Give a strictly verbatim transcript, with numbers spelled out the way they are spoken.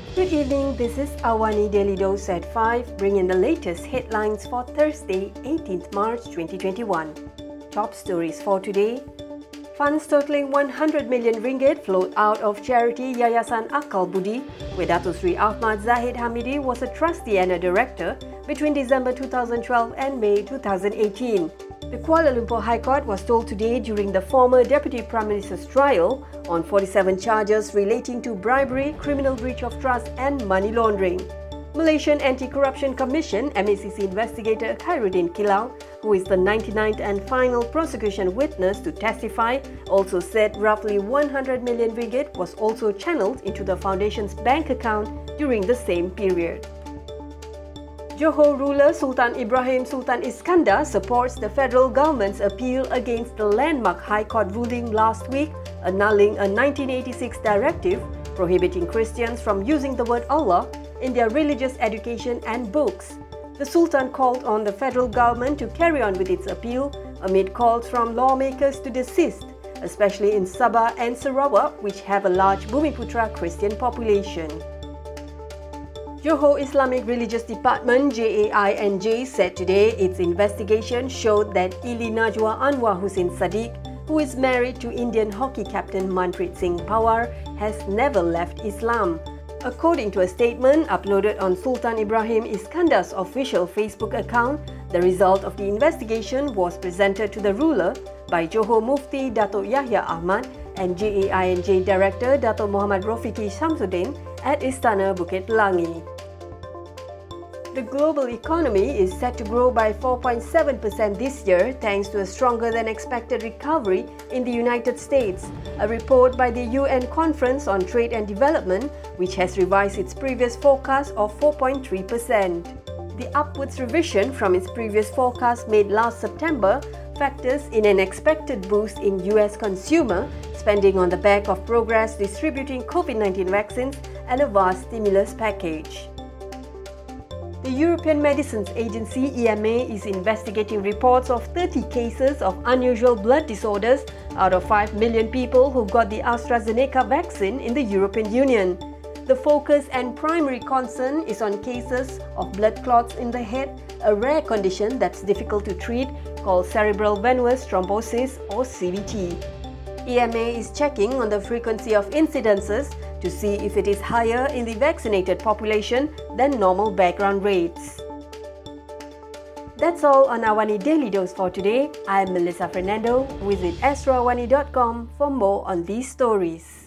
Good evening, this is Awani Daily Dose at five, bringing the latest headlines for Thursday, eighteenth March twenty twenty-one. Top stories for today. Funds totaling one hundred million ringgit flowed out of charity Yayasan Akal Budi, where Dato Sri Ahmad Zahid Hamidi was a trustee and a director between December two thousand twelve and May two thousand eighteen. The Kuala Lumpur High Court was told today during the former Deputy Prime Minister's trial on forty-seven charges relating to bribery, criminal breach of trust and money laundering. Malaysian Anti-Corruption Commission M A C C investigator Khairuddin Kilau, who is the ninety-ninth and final prosecution witness to testify, also said roughly one hundred million ringgit was also channeled into the foundation's bank account during the same period. Johor ruler Sultan Ibrahim Sultan Iskandar supports the federal government's appeal against the landmark High Court ruling last week annulling a nineteen eighty-six directive prohibiting Christians from using the word Allah in their religious education and books. The Sultan called on the federal government to carry on with its appeal amid calls from lawmakers to desist, especially in Sabah and Sarawak, which have a large Bumiputra Christian population. Johor Islamic Religious Department J A I N J said today its investigation showed that Ili Najwa Anwar Hussein Sadiq, who is married to Indian hockey captain Manpreet Singh Pawar, has never left Islam. According to a statement uploaded on Sultan Ibrahim Iskandar's official Facebook account, the result of the investigation was presented to the ruler by Johor Mufti Dato' Yahya Ahmad and J A I N J Director Dato' Muhammad Rofiki Shamsuddin at Istana Bukit Langi. The global economy is set to grow by four point seven percent this year thanks to a stronger than expected recovery in the United States, a report by the U N Conference on Trade and Development, which has revised its previous forecast of four point three percent. The upwards revision from its previous forecast made last September factors in an expected boost in U S consumer spending on the back of progress distributing COVID nineteen vaccines and a vast stimulus package. The European Medicines Agency E M A is investigating reports of thirty cases of unusual blood disorders out of five million people who got the AstraZeneca vaccine in the European Union. The focus and primary concern is on cases of blood clots in the head, a rare condition that's difficult to treat called cerebral venous thrombosis or C V T. E M A is checking on the frequency of incidences to see if it is higher in the vaccinated population than normal background rates. That's all on Awani Daily Dose for today. I'm Melissa Fernando. Visit astro awani dot com for more on these stories.